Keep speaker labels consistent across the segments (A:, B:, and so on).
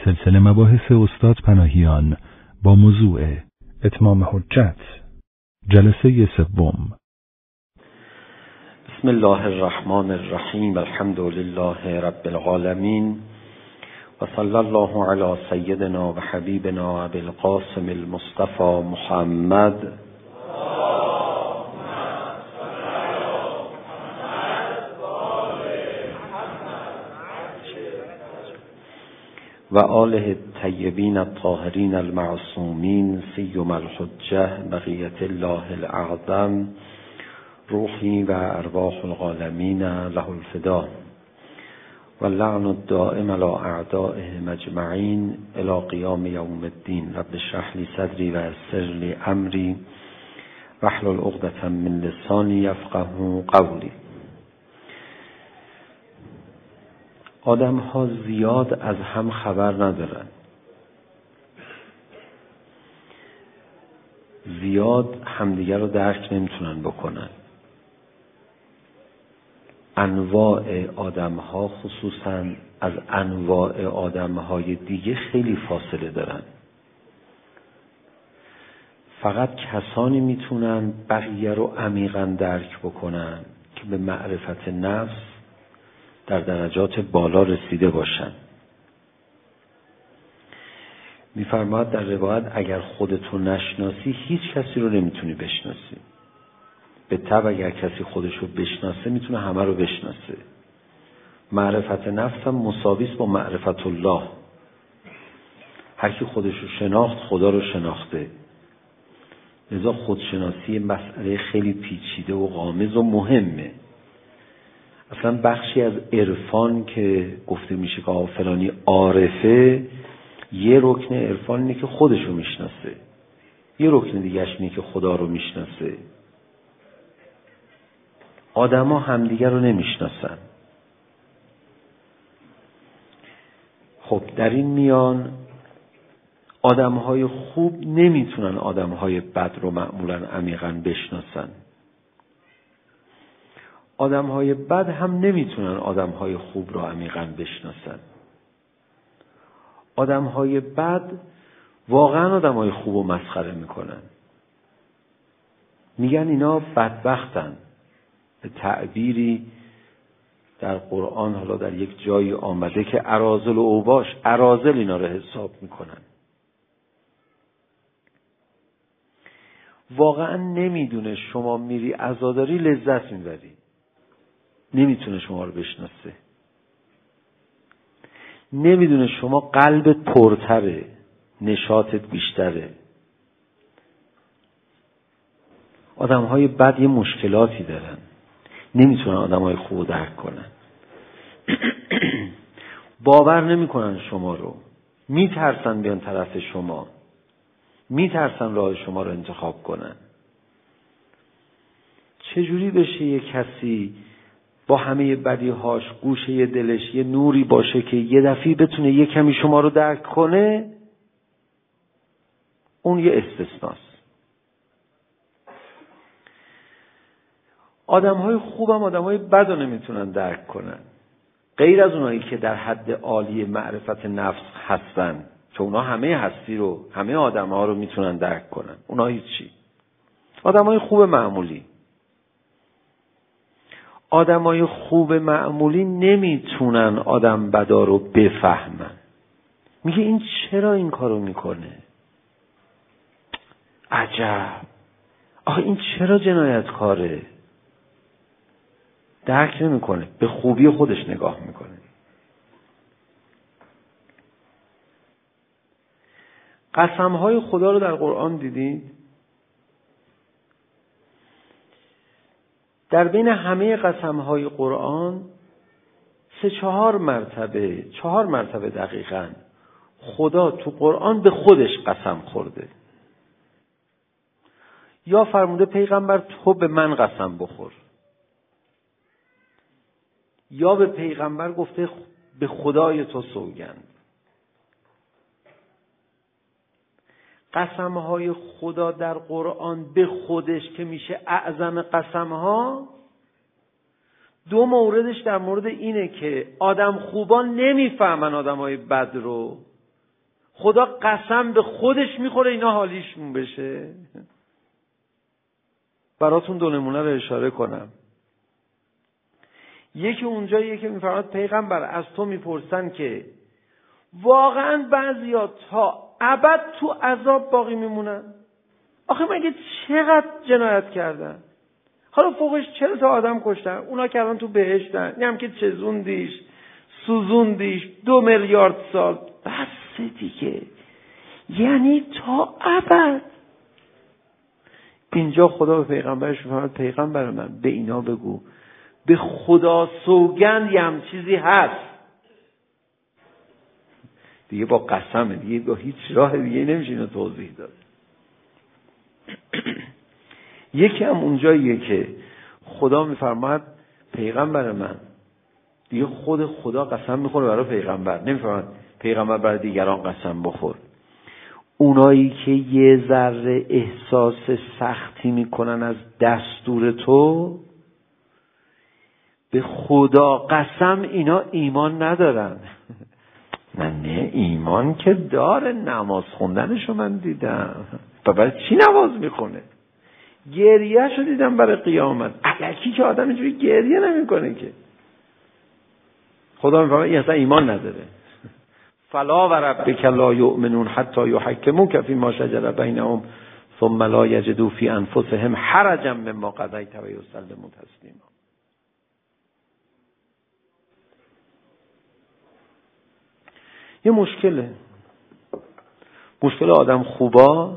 A: سلسله مباحث استاد پناهیان با موضوع اتمام حجت، جلسه سوم.
B: بسم الله الرحمن الرحیم، الحمد لله رب العالمین و صلی الله علی سیدنا و حبیبنا ابی القاسم المصطفى محمد و آله الطیبین الطاهرین المعصومین سیم الحجة بقیت الله الاعظم روحی و ارواح العالمین له الفدا و اللعن الدائم علی اعدائهم اجمعین الی قیام یوم الدین. رب اشرح لی صدری و یسر لی امری واحلل عقدة من لسانی یفقهوا قولی. آدم ها زیاد از هم خبر ندارن، زیاد همدیگر رو درک نمیتونن بکنن. انواع آدم ها خصوصا از انواع آدم های دیگه خیلی فاصله دارن. فقط کسانی میتونن بقیه رو عمیقاً درک بکنن که به معرفت نفس در درجات بالا رسیده باشن. میفرماید در روایت اگر خودتو نشناسی هیچ کسی رو نمیتونی بشناسی. به طبع اگر کسی خودشو بشناسه میتونه همه رو بشناسه. معرفت نفس هم مساوی است با معرفت الله. هر کی خودشو شناخت خدا رو شناخته. لذا خودشناسی مسئله خیلی پیچیده و غامض و مهمه. اصلا بخشی از عرفان که گفته میشه که فلانی عارفه، یه رکن عرفان اینه که خودشو میشناسه، یه رکن دیگهش اینه که خدا رو میشناسه. آدما همدیگر رو نمیشناسن. خب در این میان آدمهای خوب نمیتونن آدمهای بد رو معمولاً عمیقاً بشناسن. آدمهای بد هم نمیتونن آدمهای خوب رو عمیقاً بشناسن. آدمهای بد واقعا آدمهای خوب رو مسخره میکنن. میگن اینا بدبختن. به تعبیری در قرآن حالا در یک جایی آمده که اراذل و اوباش، اراذل اینا رو حساب میکنن. واقعا نمیدونه شما میری عزاداری لذت میبری. نمیتونه شما رو بشناسه. نمیدونه شما قلبت پرتره، نشاطت بیشتره. آدمهای بد یه مشکلاتی دارن، نمیتونن آدمهای خوب رو درک کنن. باور نمیکنن شما رو، میترسن بیان طرف شما، میترسن راه شما رو انتخاب کنن. چجوری بشه یه کسی با همه بدیهاش گوشه دلش یه نوری باشه که یه دفعه بتونه یه کمی شما رو درک کنه؟ اون یه استثناست. آدم‌های خوبم آدم‌های بد رو نمیتونن درک کنن، غیر از اونایی که در حد عالی معرفت نفس هستن، چون اونا همه هستی رو، همه آدم‌ها رو میتونن درک کنن. اونا هیچی. آدم‌های خوب معمولی، آدمای خوب معمولی نمیتونن آدم بدا رو بفهمن. میگه این چرا این کارو میکنه؟ عجب، آخه این چرا جنایتکاره؟ درک نمیکنه، به خوبی خودش نگاه میکنه. قسمهای خدا رو در قرآن دیدید؟ در بین همه قسمهای قرآن 3-4 مرتبه دقیقاً خدا تو قرآن به خودش قسم خورده. یا فرموده پیغمبر تو به من قسم بخور، یا به پیغمبر گفته به خدای تو سوگند. قسمهای خدا در قرآن به خودش که میشه اعظم قسمها، 2 موردش در مورد اینه که آدم خوبان نمیفهمن آدمهای بد رو، خدا قسم به خودش میخوره اینا حالیشون بشه. براتون دو نمونه رو اشاره کنم. یکی اونجاییه که میفرماد پیغمبر از تو میپرسن که واقعا بعضیا تا ابد تو عذاب باقی میمونن؟ آخه مگه چقدر جنایت کردن؟ حالا فوقش 40 تا آدم کشتن، اونا که الان تو بهشتن، این هم که چزوندیش سوزوندیش 2 میلیارد سال، بس دیگه، یعنی تا ابد. اینجا خدا به پیغمبرش میفرماد پیغمبر من به اینا بگو به خدا سوگند یه هم چیزی هست. دیگه با قسمه، دیگه با هیچ راه دیگه نمیشه اینو توضیح داد. یکی هم اونجاییه که خدا میفرماد پیغمبر من، دیگه خود خدا قسم میخوره برای پیغمبر، نمیفرماد پیغمبر برای دیگران قسم بخور. اونایی که یه ذره احساس سختی میکنن از دستور تو، به خدا قسم اینا ایمان ندارن. نه ایمان که داره، نماز خوندنشو من دیدم. برای چی نماز میخونه؟ گریه شو دیدم برای قیامت. الکی که آدم اینجوری گریه نمیکنه که. خدا میفهمه این اصلا ایمان نداره. فلا و ربک لا یؤمنون حتی یحکموک فیما شجر بینهم ثم لا یجدوا فی انفسهم حرجا مما قضیت و یسلموا تسلیما. یه مشکل آدم خوبا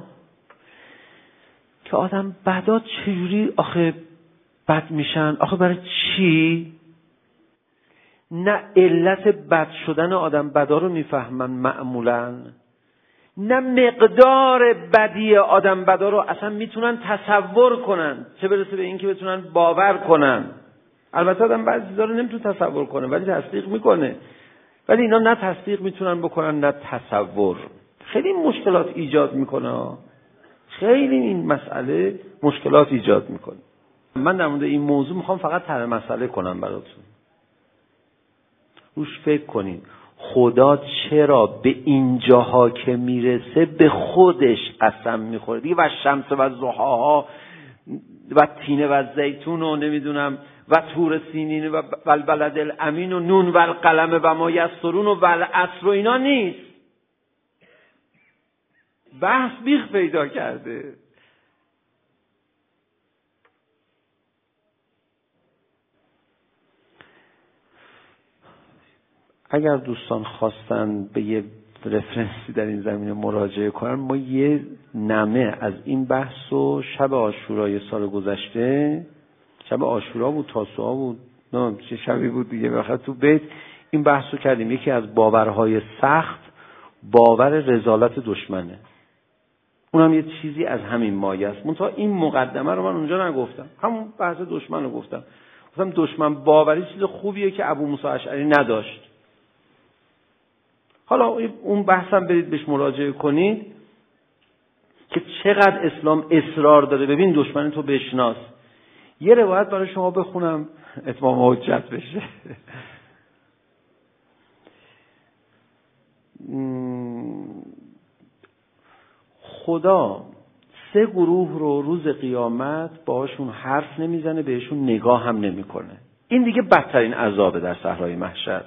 B: که آدم بدا چجوری آخه بد میشن؟ آخه برای چی؟ نه علت بد شدن آدم بدا رو میفهمن معمولا، نه مقدار بدی آدم بدا رو اصلا میتونن تصور کنن، چه برسه به این که بتونن باور کنن. البته آدم بعضی چیزا رو نمیتونه تصور کنه ولی تصدیق میکنه، ولی اینا نه تصدیق میتونن بکنن نه تصور. خیلی مشکلات ایجاد میکنه، خیلی این مسئله مشکلات ایجاد میکنه. من در مورد این موضوع میخوام فقط طرح مسئله کنم براتون، روش فکر کنین. خدا چرا به اینجاها که میرسه به خودش قسم میخوره دیگه؟ و شمس و ضحاها و تین و زیتون و نمیدونم و طور سینین و البلد الامین و نون و القلم و ما یسطرون و والعصر و اینا نیست. بحث بیخ پیدا کرده. اگر دوستان خواستن به یه رفرنسی در این زمینه مراجعه کنن، ما یه نمه از این بحث و شب عاشورای سال گذشته، شب عاشورا بود تاسوعا بود نه چه شبی بود دیگه، بخاطر تو بیت این بحث رو کردیم. یکی از باورهای سخت باور رذالت دشمنه، اونم یه چیزی از همین مایه است. منتها این مقدمه رو من اونجا نگفتم، همون بحث دشمن رو گفتم دشمن باوری چیز خوبیه که ابو موسی اشعری نداشت. حالا اون بحثم برید بهش مراجعه کنید که چقدر اسلام اصرار داره ببین دشمن تو بشناس. یه روایت برای شما بخونم اتمام حجت بشه. خدا 3 گروه رو روز قیامت باهاشون حرف نمیزنه، بهشون نگاه هم نمیکنه. این دیگه بدترین عذابه در صحرای محشر.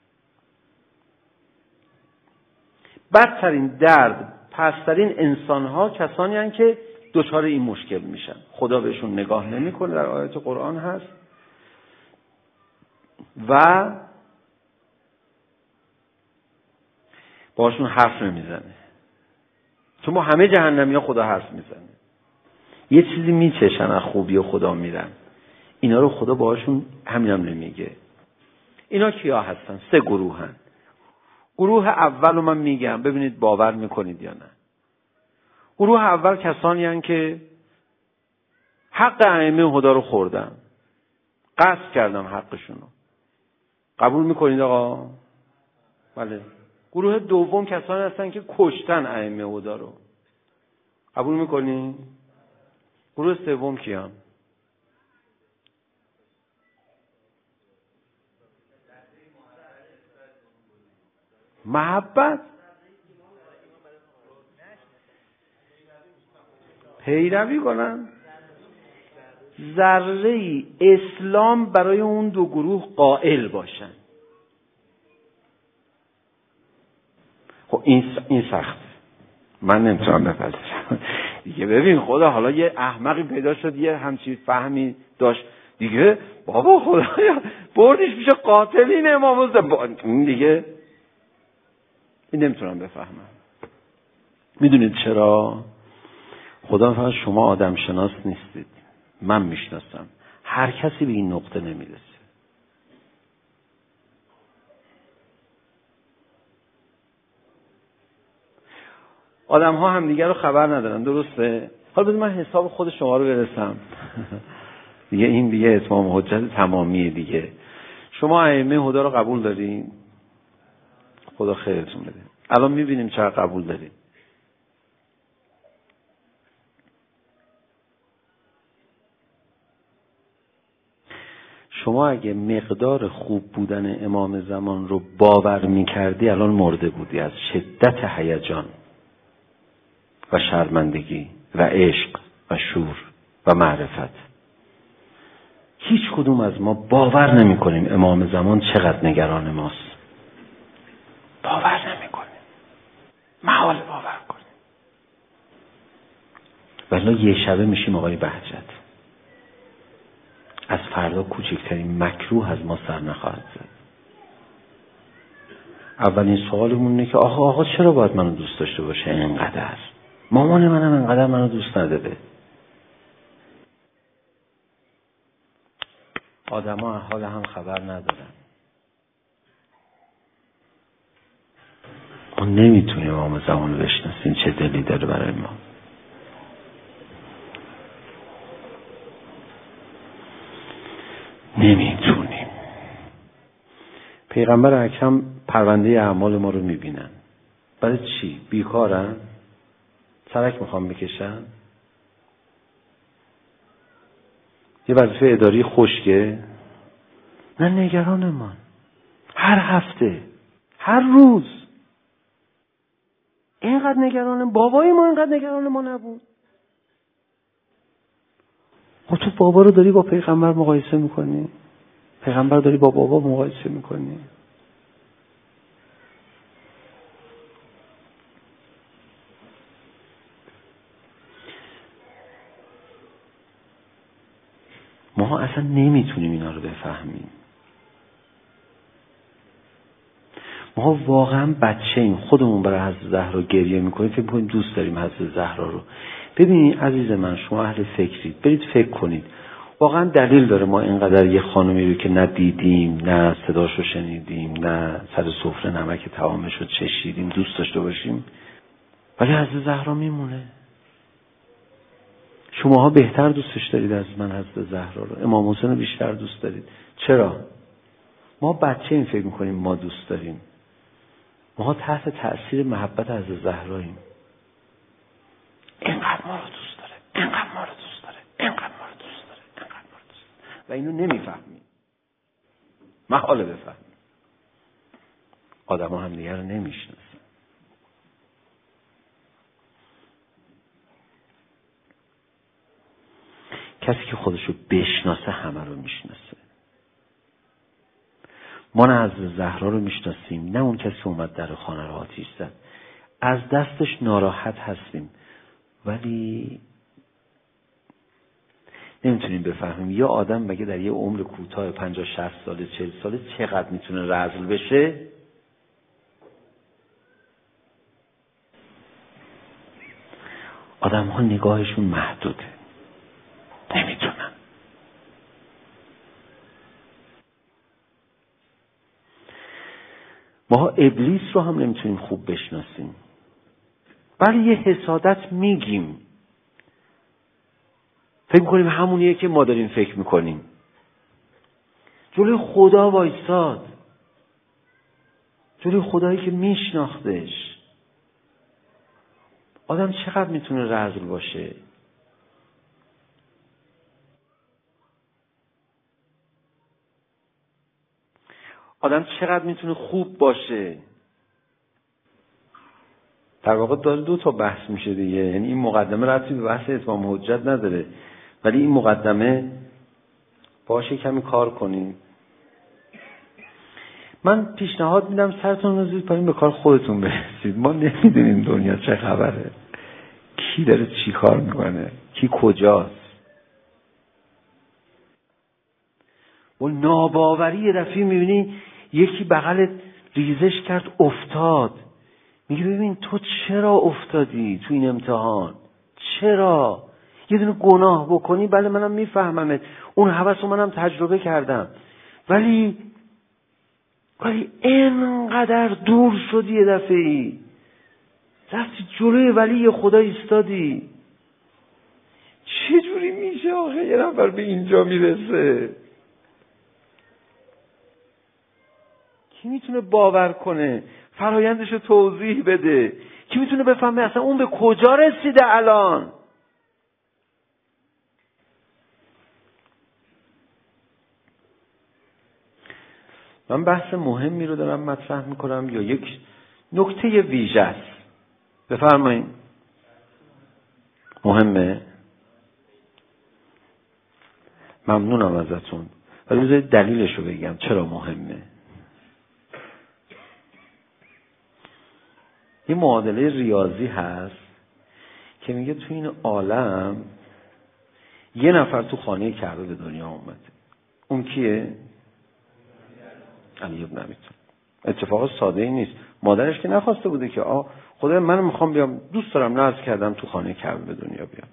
B: بدترین درد، پسترین انسان‌ها کسانی هستند که دچار این مشکل میشن. خدا بهشون نگاه نمیکنه، در آیات قرآن هست، و باهاشون حرف نمیزنه. چون ما همه جهنمی‌ها خدا حرف میزنه. یه چیزی میچشن از خوبی خدا میرن. اینا رو خدا باهاشون همینم نمیگه. اینا کیا هستن؟ 3 گروه هستن. گروه اول رو من میگم ببینید باور میکنید یا نه. گروه اول کسانی هستند که حق ائمه هدا رو خوردن، غصب کردن حقشون رو. قبول میکنید آقا؟ بله. گروه دوم کسانی هستند که کشتن ائمه هدا رو. قبول میکنید؟ گروه سوم کیان؟ محبت. پیروی کنن. ذره اسلام برای اون دو گروه قائل باشن. خب این سخت، من نمیتونم بپذیرم دیگه. ببین خدا، حالا یه احمقی پیدا شد یه همچین فهمی داشت دیگه، بابا خدایا بردیش میشه قاتل این امام این دیگه، این نمیتونم بفهمم. میدونید چرا؟ خدا فقط شما آدم شناس نیستید، من میشناسم. هر کسی به این نقطه نمیرسه. آدم ها هم دیگر رو خبر ندارن، درسته؟ حالا بذار من حساب خود شما رو برسم دیگه. این دیگه اتمام حجت تمامیه دیگه. شما ائمه هدا رو قبول دارین؟ خدا خیرتون بده. الان میبینیم چقدر قبول دارین. شما اگه مقدار خوب بودن امام زمان رو باور میکردی، الان مرده بودی از شدت هیجان و شرمندگی و عشق و شور و معرفت. هیچ کدوم از ما باور نمی کنیم امام زمان چقدر نگران ماست. باور نمی کنیم. محال باور کنیم. ولی یه شبه میشیم آقای بهجت. از فردا کوچکترین مکروه از ما سر نخواهد زد. اولین سوالمون اینه که آقا چرا باید منو دوست داشته باشه اینقدر؟ مامان منم اینقدر منو دوست نداره. آدما از حال هم خبر ندارن. ما نمیتونیم امام زمان رو بشناسیم چه دلی داره برای ما. نمیتونیم. پیغمبر اکرم پرونده اعمال ما رو میبینن. برای چی؟ بیکارن؟ سرک میخوام بکشن؟ یه وظیفه اداری خشکه؟ نه، نگران ما. هر هفته، هر روز اینقدر نگرانه. بابای ما اینقدر نگران ما نبود. خب تو بابا رو داری با پیغمبر مقایسه میکنی؟ پیغمبر داری با بابا مقایسه میکنی؟ ما اصلا نمیتونیم اینا رو بفهمیم. ما واقعا بچه ایم. خودمون برای حضرت زهرا گریه میکنیم، فکر میکنیم دوست داریم حضرت زهرا رو. ببینید عزیز من، شما اهل فکرید، برید فکر کنید. واقعا دلیل داره ما اینقدر یه خانمی رو که نه دیدیم، نه صداشو شنیدیم، نه سر سفره نمک طعامش رو چشیدیم دوست داشته باشیم؟ ولی حضرت زهرا میمونه. شماها بهتر دوستش دارید از من حضرت زهرا رو. امام حسین رو بیشتر دوست دارید. چرا؟ ما بچه این فکر میکنیم ما دوست داریم. ما تحت تأثیر محبت حضرت زهراییم. اینقدر ما رو دوست داره، اینقدر ما رو دوست داره، اینقدر ما رو دوست داره، اینقدر ما رو دوست داره. و اینو نمیفهمیم. محاله بفهمیم. آدم‌ها هم دیگه رو نمیشناسن. کسی که خودشو بشناسه همه رو میشناسه. ما نه حضرت زهرا رو میشناسیم، نه اون کسی اومد در خانه رو آتیش زد. از دستش ناراحت هستیم، ولی نمیتونیم بفهمیم یا آدم مگه در یه عمر کوتاه 50 60 ساله 40 ساله چقدر میتونه رذل بشه؟ آدم ها نگاهشون محدوده، نمیتونن. ما ابلیس رو هم نمیتونیم خوب بشناسیم، ولی یه حسادت میگیم. فکر میکنیم همونیه که ما داریم فکر میکنیم. جلوی خدا وایساد، جلوی خدایی که میشناختش. آدم چقدر میتونه رذل باشه؟ آدم چقدر میتونه خوب باشه؟ در واقع داره 2 تا بحث میشه دیگه. یعنی این مقدمه ربطی به بحث اتمام حجت نداره، ولی این مقدمه باشه کمی کار کنیم. من پیشنهاد میدم سرتون رو زیر پایین به کار خودتون برسید. ما نمیدونیم دنیا چه خبره، کی داره چی کار میکنه، کی کجاست. و ناباوری یه دفعه میبینی یکی بغلت ریزش کرد افتاد، میگه ببین تو چرا افتادی تو این امتحان؟ چرا؟ یه دونه گناه بکنی بله منم میفهممت، اون هوس رو منم تجربه کردم، ولی اینقدر دور شدی یه دفعه‌ای، رفتی جلوی ولی خدا ایستادی. چه جوری میشه آخه یه نفر به اینجا میرسه؟ کی میتونه باور کنه؟ فرایندش رو توضیح بده. کی میتونه بفهمه اصلا اون به کجا رسیده الان؟ من بحث مهمی رو دارم مطرح میکنم یا یک نکته ویژه است؟ بفرمایید. مهمه؟ ممنونم ازتون، ولی بذارید دلیلش رو بگم چرا مهمه. یه معادله ریاضی هست که میگه تو این عالم یه نفر تو خانه کعبه به دنیا اومده. اون کیه؟ علی ابن ابی طالب. اتفاق ساده ای نیست. مادرش که نخواسته بوده که خدای من میخوام بیام، دوست دارم نذر کردم تو خانه کعبه به دنیا بیام.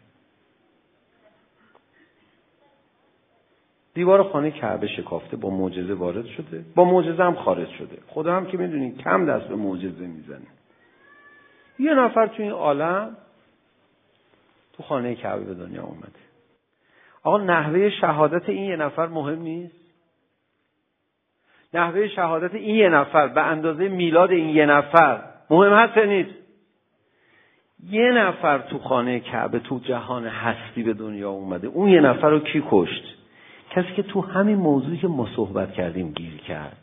B: دیوار خانه کعبه شکافته، با معجزه وارد شده، با معجزه هم خارج شده. خدا هم که میدونین کم دست به معجزه میزنه. یه نفر تو این عالم تو خانه کعبه به دنیا اومده. آقا نحوه شهادت این یه نفر مهم نیست؟ نحوه شهادت این یه نفر به اندازه میلاد این یه نفر مهم هست نیست؟ یه نفر تو خانه کعبه تو جهان هستی به دنیا اومده. اون یه نفر رو کی کشت؟ کسی که تو همین موضوعی که ما صحبت کردیم گیر کرد.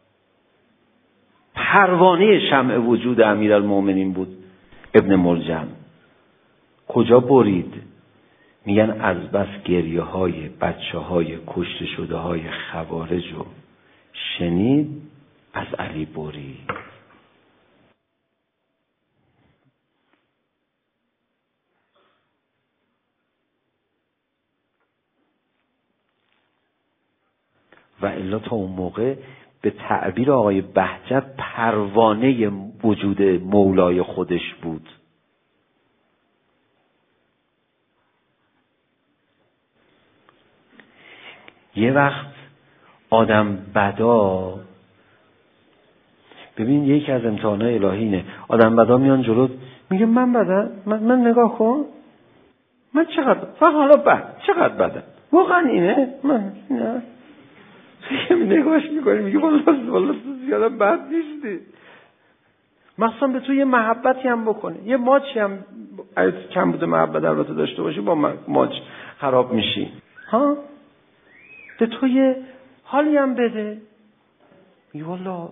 B: پروانه شمع وجود امیرالمومنین بود ابن ملجم. کجا برید؟ میگن از بس گریه های بچه های کشته شده های خوارج رو شنید از علی برید. و الا تا اون موقع به تعبیر آقای بهجت پروانه وجود مولای خودش بود. یه وقت آدم بدا، ببین یکی از امتحانات الهی اینه، آدم بدا میان جلوت میگه من بدم، من نگاه کن من چقدر فقط حالا بد چقدر بدم واقعا اینه، من نه نگاهش میکنی میگه والله زیادم بد نیستی. مثلا به تو یه محبتی هم بکنه، یه ماچی هم کم بوده محبت البته داشته باشی با ماچ خراب میشی ها، به تو یه حالی هم بده میگه والله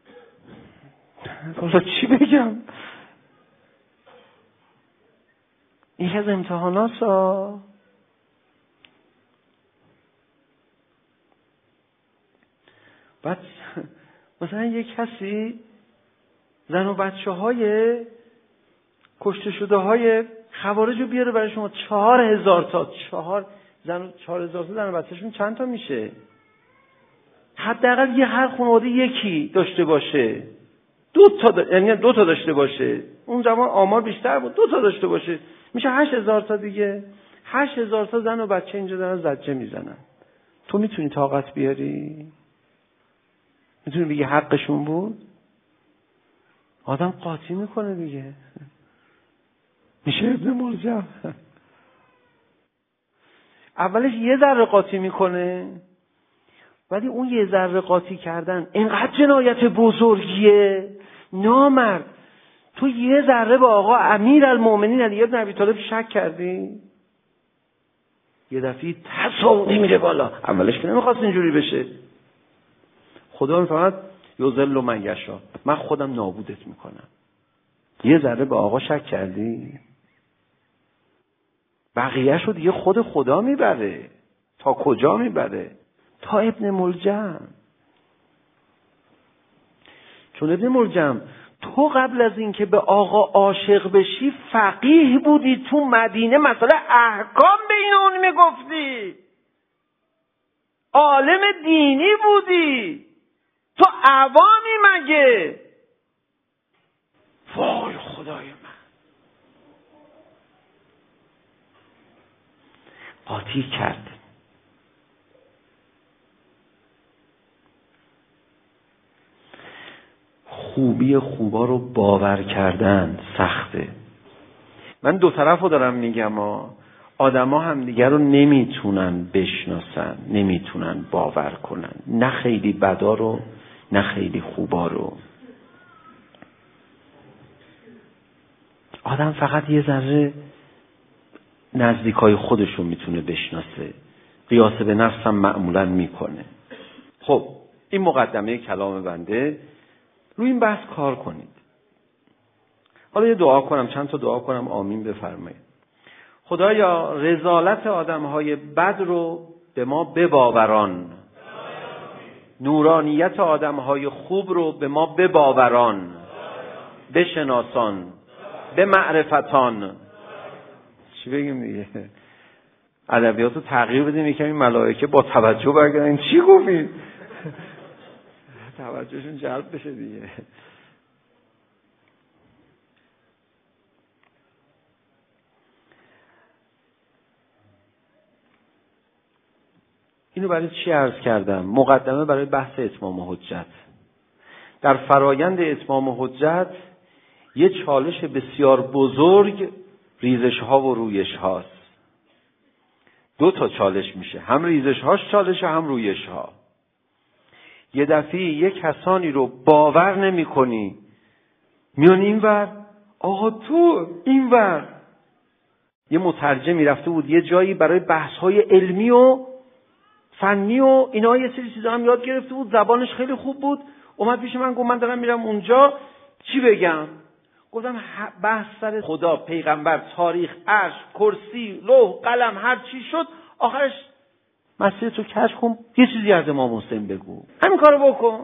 B: چی بگم. این از امتحانات ها. بعد مثلا یه کسی زن و بچه های کشته شده های خوارج رو بیاره برای شما 4000 تا 4000 تا زن و بچه‌شون چند تا میشه؟ حداقل یه هر خانواده یکی داشته باشه، یعنی 2 تا داشته باشه. اون زمان آمار بیشتر بود، 2 تا داشته باشه میشه 8000 تا دیگه. 8000 تا زن و بچه اینجا دارن زجه میزنن. تو میتونی طاقت بیاری؟ میتونی بگی حقشون بود؟ آدم قاطی میکنه دیگه. میشه ابن ملجم اولش یه ذره قاطی میکنه، ولی اون یه ذره قاطی کردن اینقدر جنایت بزرگیه. نامرد تو یه ذره به آقا امیرالمومنین علی ابن ابی طالب شک کردی؟ یه دفعه تصاوی میره بالا. اولش که نمیخواست اینجوری بشه. خدا میفرماد یذل من یشاء، من خودم نابودت میکنم. یه ذره به آقا شک کردی؟ بقیه شو دیگه خود خدا میبره. تا کجا میبره؟ تا ابن ملجم. چون ابن ملجم تو قبل از اینکه به آقا عاشق بشی فقیه بودی، تو مدینه مسئله احکام به این اون میگفتی، عالم دینی بودی، تو عوامی مگه؟ وای خدای من، قاطی کرد. خوبی خوبا رو باور کردن سخته. من دو طرفو دارم میگم آدما هم دیگر رو نمیتونن بشناسن، نمیتونن باور کنن، نه خیلی بدا رو نه خیلی خوبا رو. آدم فقط یه ذره نزدیکای خودشو میتونه بشناسه، قیاس به نفس هم معمولا میکنه. خب این مقدمه کلام بنده، روی این بحث کار کنید. حالا یه دعا کنم، چند تا دعا کنم، آمین بفرمایید. خدایا رذالت آدمهای بد رو به ما بباوران، نورانیت آدمهای خوب رو به ما بباوران، بشناسان، به معرفتان. چی بگیم دیگه؟ ادبیات رو تغییر بدیم، یکم این ملائکه با توجه برگردن. چی گفتید؟ توجهشون جلب بشه دیگه. اینو برای چی عرض کردم؟ مقدمه برای بحث اتمام حجت. در فرایند اتمام حجت یه چالش بسیار بزرگ ریزش ها و رویش هاست. دو تا چالش میشه، هم ریزش هاش چالش، هم رویش ها. یه دفعه یه کسانی رو باور نمی کنی، میان این ور، آقا تو این ور. یه مترجمی رفته بود یه جایی برای بحث های علمی و فنی و اینا، یه سری چیزا هم یاد گرفته بود، زبانش خیلی خوب بود. اومد پیش من گفت من دارم میرم اونجا، چی بگم؟ گفتم بحث سر خدا، پیغمبر، تاریخ، عرش، کرسی، لوح، قلم، هر چی شد، آخرش مسیر تو کشف کن، یه چیزی از امام حسین بگو، همین کارو بکن.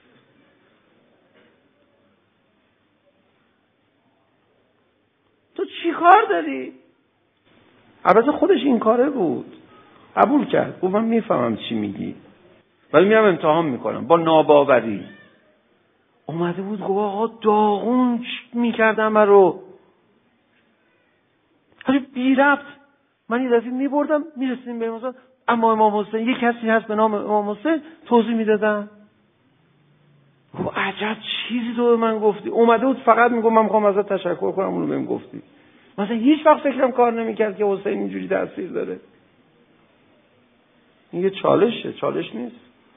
B: تو چی کار داری؟ البته خودش این کاره بود، قبول کرد، گفت من میفهمم چی میگی ولی میرم امتحان میکنم. با ناباوری اومده بود گفت آقا داغون میکردم من رو، هر بی ربط. من یه دفعه میبردم میرسیم به مثلا اما امام حسین، یه کسی هست به نام امام حسین، توضیح میدادم. گفت عجب چیزی تو به من گفتی. اومده بود فقط میگفت من میخوام ازت تشکر کنم، اونو بهم گفتی. مثلا هیچ وقت فکرم کار نمیکرد که حسین اینجوری تاثیر داره. این یه چالشه، چالش نیست.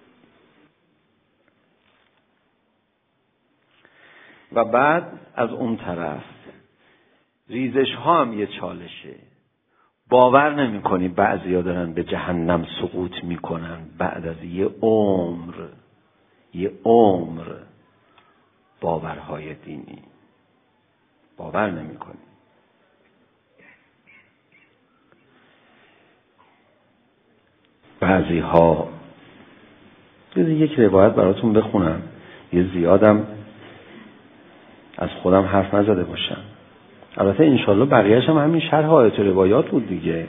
B: و بعد از اون طرف ریزش ها هم یه چالشه. باور نمی کنی بعضیا دارن به جهنم سقوط میکنن بعد از یه عمر باورهای دینی. باور نمی کنی. بعضی ها، یک روایت براتون بخونم، یه زیادم از خودم حرف نزده باشم. البته انشالله بقیه‌اش هم همین شرح آیات روایات بود دیگه.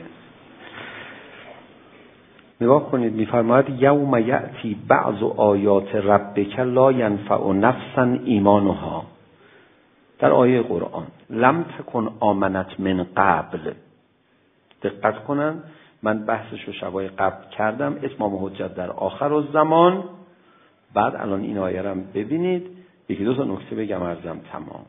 B: نگاه کنید، میفرماید یوم یأتی بعض آیات ربک لا ینفع نفسا ایمانها. در آیه قرآن لم تکن آمنت من قبل. دقت کنن، من بحثشو شبای قبل کردم، اتمام حجت در آخر الزمان. بعد الان این آیه رو ببینید، یکی دو تا نکته بگم عرضم تمام.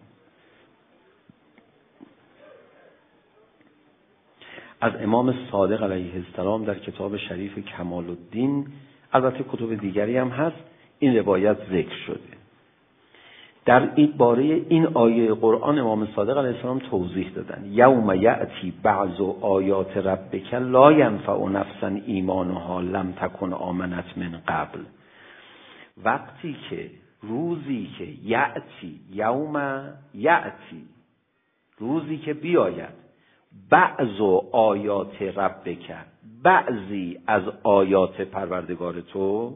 B: از امام صادق علیه السلام در کتاب شریف کمال الدین، البته کتب دیگری هم هست، این روایت ذکر شده. در این باره این آیه قرآن امام صادق علیه السلام توضیح دادن. یوم یأتی بعض آیات ربک لا ینفع نفسا ایمانها لم تکن آمنت من قبل. وقتی که روزی که یأتی یوم یأتی، روزی که بیاید بعض آیات ربک، بعضی از آیات پروردگار تو،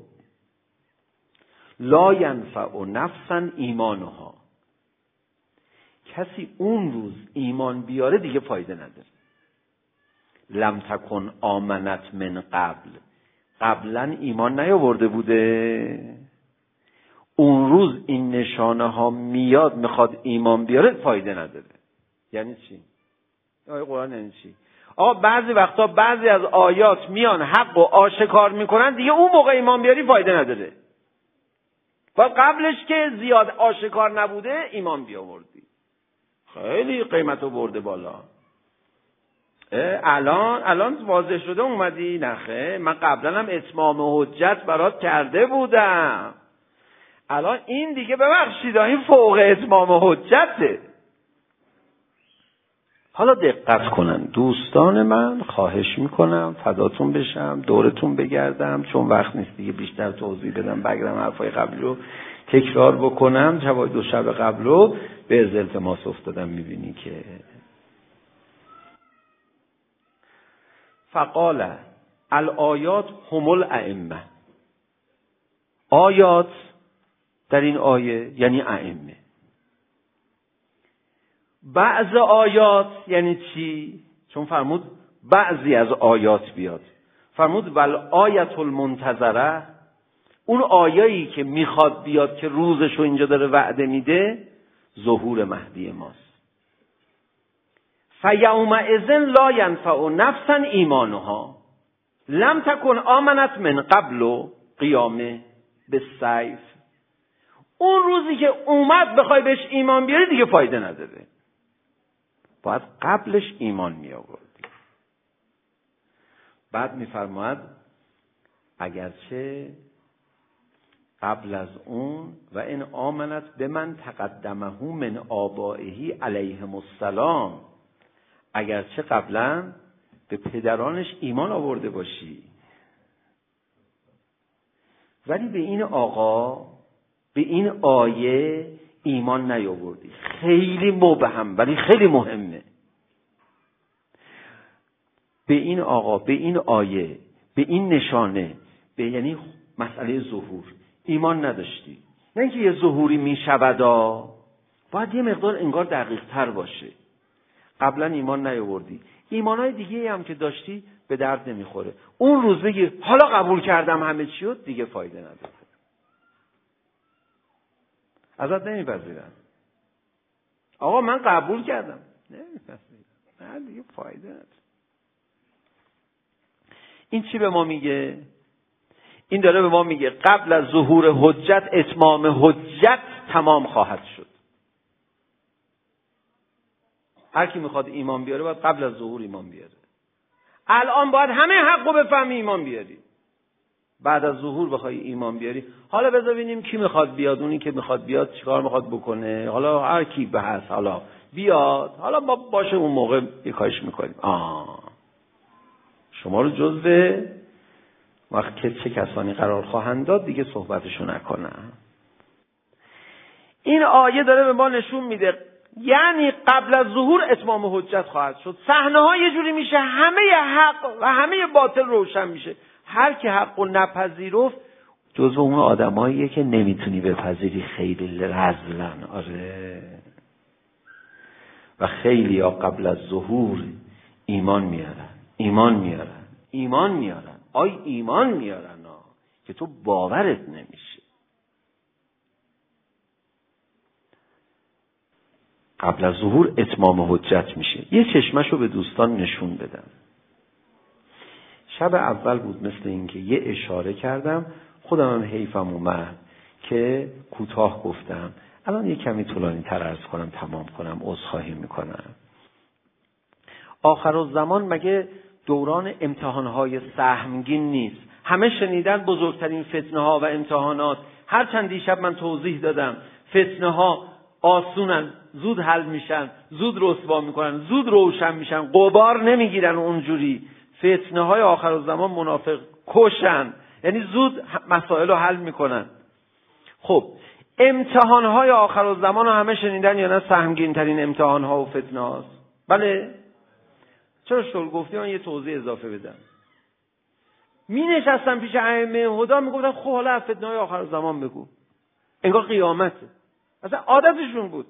B: لا ینفع نفسا ایمانها، کسی اون روز ایمان بیاره دیگه فایده نداره. لم تکن آمنت من قبل، قبلا ایمان نیاورده بوده، اون روز این نشانه ها میاد میخواد ایمان بیاره فایده نداره. یعنی چی؟ آیه قرآن یعنی چی؟ آقا بعضی وقتا بعضی از آیات میان حق و آشکار میکنن، دیگه اون موقع ایمان بیاری فایده نداره. و قبلش که زیاد آشکار نبوده ایمان بیاوردی، خیلی قیمتو برده بالا. الان واضح شده اومدی؟ نخه، من قبلا هم اتمام حجت برات کرده بودم، الان این دیگه ببخشید این فوق اتمام حجته. حالا دقت کنن دوستان من، خواهش میکنم فداتون بشم، دورتون بگردم، چون وقت نیست دیگه بیشتر توضیح بدم، بگرم حرفای قبلی رو تکرار بکنم. جواب دو شب قبل رو به عرض التماس افتادم، میبینی که فقال الآیات هم الائمه، آیات در این آیه یعنی ائمه. بعض آیات یعنی چی؟ چون فرمود بعضی از آیات بیاد، فرمود ول آیت المنتظره، اون آیایی که میخواد بیاد که روزشو اینجا داره وعده میده، ظهور مهدی ماست. فیومئذ لا ینفع نفسا ایمانها لم تکن آمنت من قبل قیامه بالسیف، اون روزی که اومد بخوای بهش ایمان بیاری دیگه فایده نداره، باید قبلش ایمان می آوردی. بعد میفرماید اگرچه قبل از اون و این آمنت به من تقدمه من آبائه علیهم السلام، اگرچه قبلا به پدرانش ایمان آورده باشی، ولی به این آقا، به این آیه ایمان نیاوردی. خیلی مبهم ولی خیلی مهمه. به این آقا، به این آیه، به این نشانه، به یعنی مسئله ظهور ایمان نداشتی. نه اینکه یه ظهوری میشودا، باید یه مقدار انگار دقیق تر باشه. قبلا ایمان نیاوردی، ایمانهای دیگه هم که داشتی به درد نمیخوره. اون روز بگی حالا قبول کردم همه چی شد، دیگه فایده نداره، ازت نمیپذیرن. آقا من قبول کردم، نمیپذیرن، نه دیگه فایده نداره. این چی به ما میگه؟ این داره به ما میگه قبل از ظهور حجت، اتمام حجت تمام خواهد شد. هر کی میخواد ایمان بیاره باید قبل از ظهور ایمان بیاره. الان باید همه حقو بفهمی ایمان بیاری، بعد از ظهور بخوای ایمان بیاری. حالا بذار ببینیم کی میخواد بیاد، اونی که میخواد بیاد چیکار میخواد بکنه، حالا هر کی به هست حالا بیاد، حالا باشه اون موقع یه کارش میکنیم. شما رو جزو وقت که چه کسانی قرار خواهند داد دیگه صحبتشو نکنم. این آیه داره به ما نشون میده یعنی قبل از ظهور اتمام حجت خواهد شد. صحنه ها یه جوری میشه همه حق و همه باطل روشن میشه. هر کی حقو نپذیرفت جزو اون آدماییه که نمیتونی بپذیری، خیلی رذلن. آره، و خیلی ها قبل از ظهور ایمان میارن، ایمان که تو باورت نمیشه. قبل از ظهور اتمام حجت میشه. یه چشمشو به دوستان نشون بدم. شب اول بود مثل این که یه اشاره کردم، خودم هم حیفم اومد که کوتاه گفتم. الان یه کمی طولانی تر عرض کنم، تمام کنم، عذرخواهی میکنم. آخرالزمان مگه دوران امتحانهای سهمگین نیست؟ همه شنیدن بزرگترین فتنه ها و امتحانات. هرچند دیشب من توضیح دادم فتنه ها آسونن، زود حل میشن، زود رسوا میکنن، زود روشن میشن، غبار نمیگیرن. اونجوری فتنه های آخرالزمان منافق کشن، یعنی زود مسائل رو حل میکنن. خب امتحانهای آخرالزمان رو همه شنیدن یا نه؟ سهمگین ترین امتحانها و فتنه هاست. بله؟ چرا شل گفتی؟ من یه توضیح اضافه بدم. می نشستم پیش ائمه هدا می گفتن خب حالا فتنه های آخرالزمان بگو، انگار قیامته. اصلا عادتشون بود.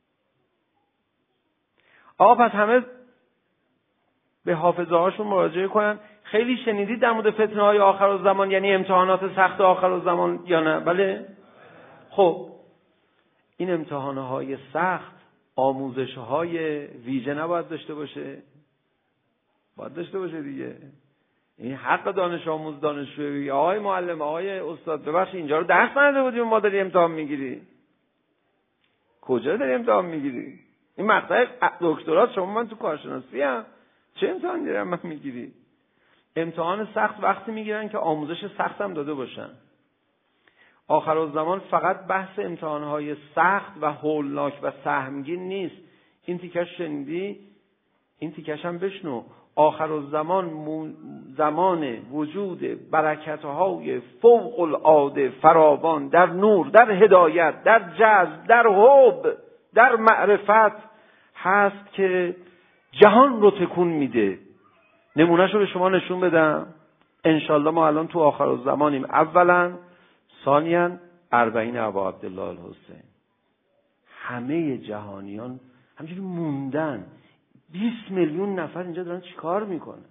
B: آقا پس همه به حافظه هاشون مراجعه کنن. خیلی شنیدید در مورد فتنه های آخرالزمان، یعنی امتحانات سخت آخرالزمان یا نه؟ بله؟ خب این امتحانهای سخت آموزش‌های ویژه نباید داشته باشه؟ باید داشته باشه دیگه. این حق دانش آموز دانشجوی. آقای معلم، آقای استاد، ببخشید اینجا رو درس نداده بودیم ما داری امتحان میگیری؟ کجا داری امتحان میگیری؟ این مقطع دکترا شما من تو کارشناسی ام، چه امتحان دارم من میگیری؟ امتحان سخت وقتی میگیرن که آموزش سخت هم داده باشن. آخرالزمان فقط بحث امتحانهای سخت و هولناک و سهمگین نیست. این تیکش شنیدی؟ این تیکش هم بشنو. آخرالزمان زمان وجود برکت‌های فوق العاده فراوان در نور، در هدایت، در جذب، در حب، در معرفت هست که جهان رو تکون میده. نمونهشو به شما نشون بدم. انشالله ما الان تو آخرالزمانیم. اولا، ثانیاً 40 ابا عبدالله الحسین. همه جهانیان همجوری موندن. 20 میلیون نفر اینجا دارن چیکار میکنن؟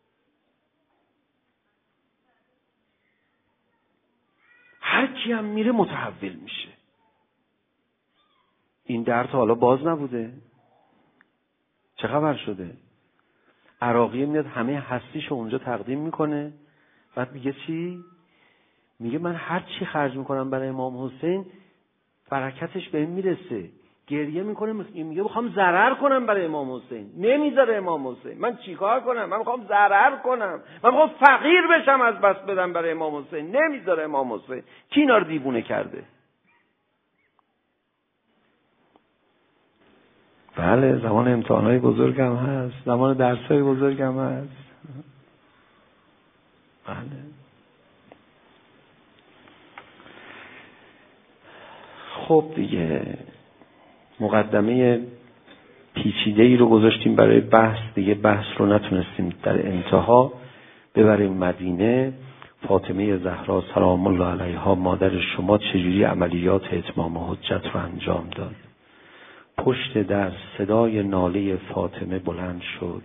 B: هر کی هم میره متحول میشه. این در تا حالا باز نبوده؟ چه خبر شده؟ عراقی میاد همه هستیشو اونجا تقدیم میکنه، بعد میگه چی؟ میگه من هر چی خرج میکنم برای امام حسین برکتش بهم میرسه. گریه میکنه، میگه میخوام ضرر کنم برای امام حسین، نمیذاره امام حسین. من چیکار کنم؟ من میخوام ضرر کنم، من میخوام فقیر بشم از بس بدم برای امام حسین، نمیذاره امام حسین. کی اینا رو دیوونه کرده؟ بله، زمان امتحانای بزرگ هم هست، زمان درسای بزرگ هم هست. بله. خب دیگه مقدمه پیچیده‌ای رو گذاشتیم برای بحث، دیگه بحث رو نتونستیم در انتها ببریم مدینه. فاطمه زهرا سلام الله علیها مادر شما چجوری عملیات اتمام حجت رو انجام داد؟ پشت در صدای ناله فاطمه بلند شد،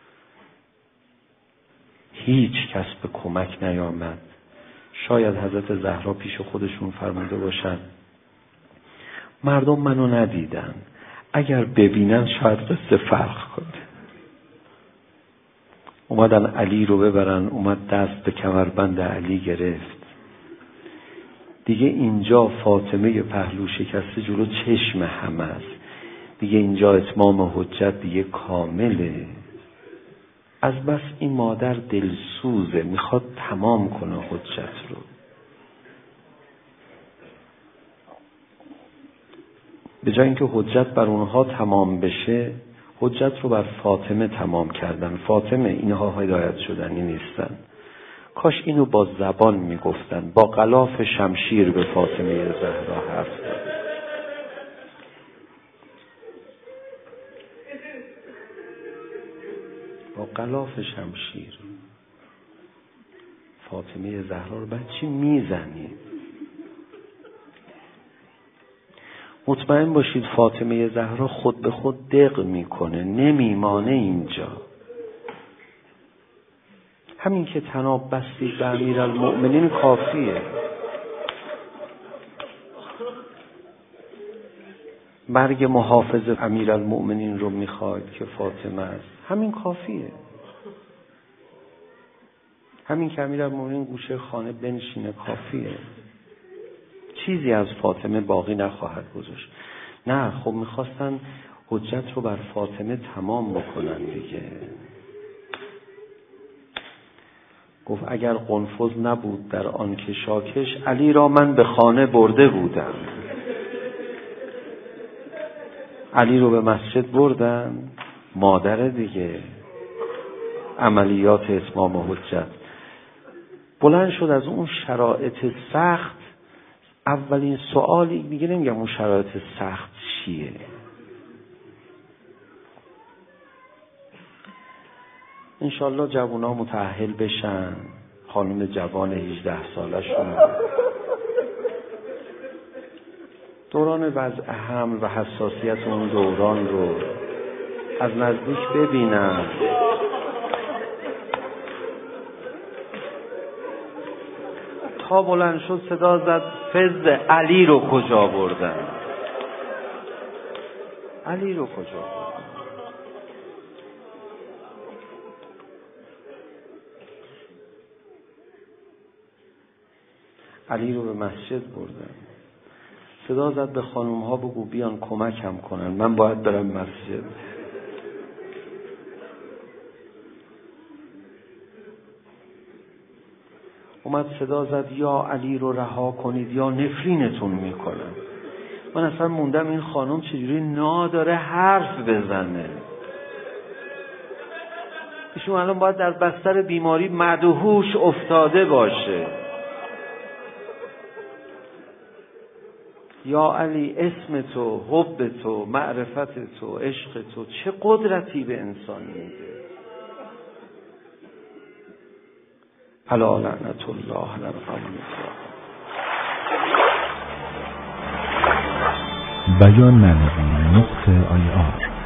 B: هیچ کس به کمک نیامد. شاید حضرت زهرا پیش خودشون فرموده باشن مردم منو ندیدن، اگر ببینن شاید قصه فرق کنه. اومدن علی رو ببرن، اومد دست به کمربند علی گرفت. دیگه اینجا فاطمه پهلو شکسته جلو چشم همه است. دیگه اینجا اتمام حجت دیگه کامله. از بس این مادر دلسوزه، میخواد تمام کنه حجت رو. به جای اینکه حجت بر اونها تمام بشه، حجت رو بر فاطمه تمام کردن. فاطمه اینها هدایت شدنی نیستن. کاش اینو با زبان میگفتن، با غلاف شمشیر به فاطمه زهرا حرف زدن. با غلاف شمشیر فاطمه زهرا رو بعد چی میزنید؟ مطمئن باشید فاطمه زهرا خود به خود دق میکنه، نمیمانه اینجا. همین که طناب بستید به امیرالمؤمنین کافیه. مرگ محافظ امیرالمؤمنین رو میخواید که فاطمه است، همین کافیه. همین که امیرالمؤمنین گوشه خانه بنشینه کافیه. چیزی از فاطمه باقی نخواهد گذاشت. نه، خب میخواستن حجت رو بر فاطمه تمام بکنن دیگه. گفت اگر قنفذ نبود در آن کشاکش، علی را من به خانه برده بودم. علی رو به مسجد بردن، مادر دیگه. عملیات اتمام حجت بلند شد از اون شرایط سخت. اولین سوالی دیگه نمیگم اون شرایط سخت چیه، انشالله جوونا متأهل بشن، خانم جوان 18 سالشون دوران وضع حمل و حساسیت اون دوران رو از نزدیک ببینن، تا بلند شد صدا زد فز علی رو کجا بردن، علی رو کجا بردن. علی رو به مسجد بردن، صدا زد به خانوم ها بگو بیان کمکم کنن، من باید برم مسجد. اومد صدا زد یا علی رو رها کنید یا نفرینتون میکنم. من اصلا موندم این خانم چجوری ناداره حرف بزنه. ایشون الان باید در بستر بیماری مدهوش افتاده باشه. یا علی اسم تو، حب تو، معرفت تو، عشق تو چه قدرتی به انسان میده. الا لعنت الله علی القوم.
A: بیان معنوی نقطه IR